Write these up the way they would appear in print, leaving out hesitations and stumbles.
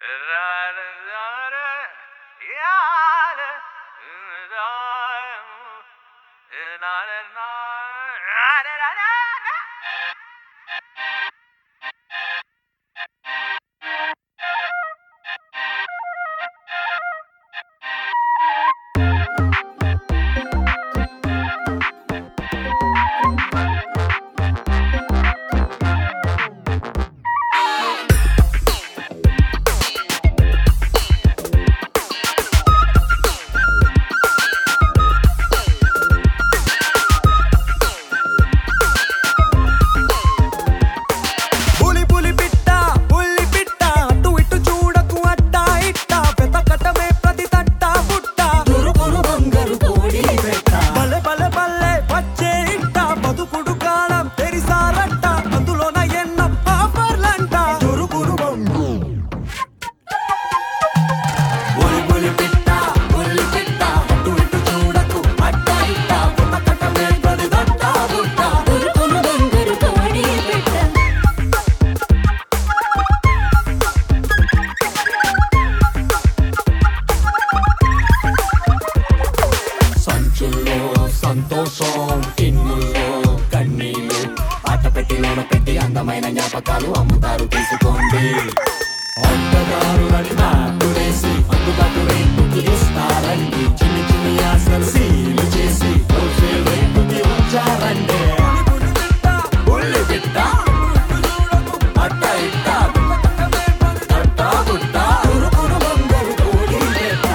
సంతోషం కిన్నుల్లో కన్నీళ్ళు ఆటపెట్టిలోన పెట్టి అందమైన జ్ఞాపకాలు అమ్ముతారు తీసుకోండి. ఆటగారులని నాటులేసి అందుబాటు రేటుకి ఇస్తారండి. చిన్ని చిన్ని ఆశలు సీలు చేసి హోల్సేల్ రేటుకి ఉంచారండి. ఉల్లి బిడ్డ అట్ట ఇట్ట అట్టా గుట్ట ఉరుకుడు బంగారు కోడి పెట్ట.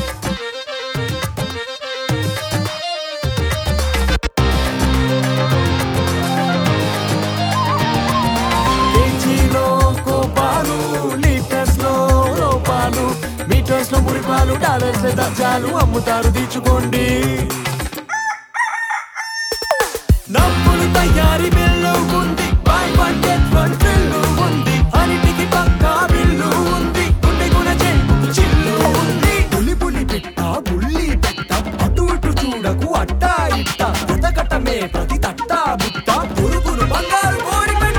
కేజీలో కోపాలు, లీటర్స్ లో రూపాలు, మీటర్స్ లో మురిపాలు, డాలర్స్ దర్జాలు అమ్ముతారు తీర్చుకోండి. నవ్వులు తయారీ బిల్లు ఉంది, buy one get one bill ఉంది, అన్నిటికి పక్కా బిల్లు ఉంది, గుండె గుణ చెంపు చిల్లు ఉంది. పులి పులి పిట్ట బుల్లి పెట్ట అటు ఇటు చూడకు అట్టా ఇట్ట కటకటమే ప్రతి తట్ట బుట్ట పురుగులు బంగారు కోడి పెట్ట.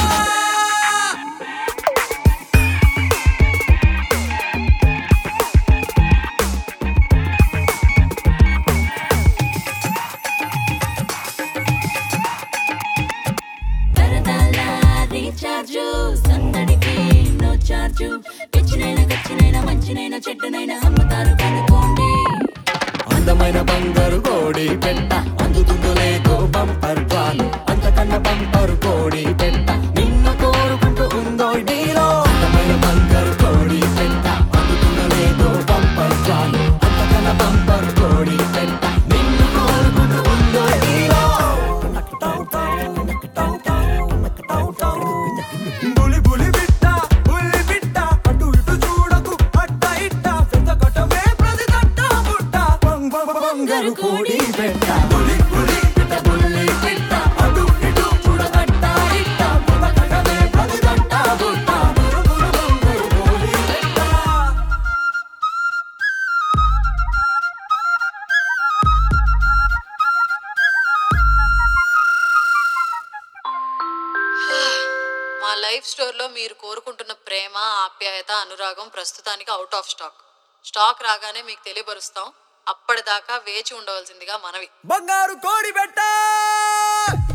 రీఛార్జు సందడికి నో చార్జు, పిచ్చినైనా ఖర్చునైనా మంచినైనా చెట్టునైనా అమ్ముతారు కనుకోండి. అందమైన బంగారు కోడి పెట్ట అందుతుందో లేదో బంపర్ పాలు, అంతకన్నా బంపర్ కోడి పెట్ట నిన్ను కోరుకుంటూ ఉందో నీలో. అందమైన బంగారు కోడి పెట్ట అందుతుందో లేదో బంపర్ పాలు, అంతకన్నా బంపర్ కోడి పెట్ట నిన్ను కోరుకుంటూ ఉందో నీలో. బులి బులి బిట్ట బుల్లి బిట్ట అటు ఇటు చూడకు అట్ట ఇట్ట పెద్దకటమే ప్రతి తట్ట బుట్ట బంగారు కోడి పెట్ట. బులి బులి బిట్ట బుల్లి బిట్ట అటు ఇటు చూడకట్ట ఇట్ట పెద్దకటమే ప్రతి తట్ట బుట్ట బంగారు కోడి పెట్ట. మా లైఫ్ స్టోర్లో మీరు కోరుకుంటున్న ప్రేమ, ఆప్యాయత, అనురాగం ప్రస్తుతానికి అవుట్ ఆఫ్ స్టాక్. స్టాక్ రాగానే మీకు తెలియపరుస్తాం. అప్పటిదాకా వేచి ఉండవలసిందిగా మనవి. బంగారు కోడి పెట్ట.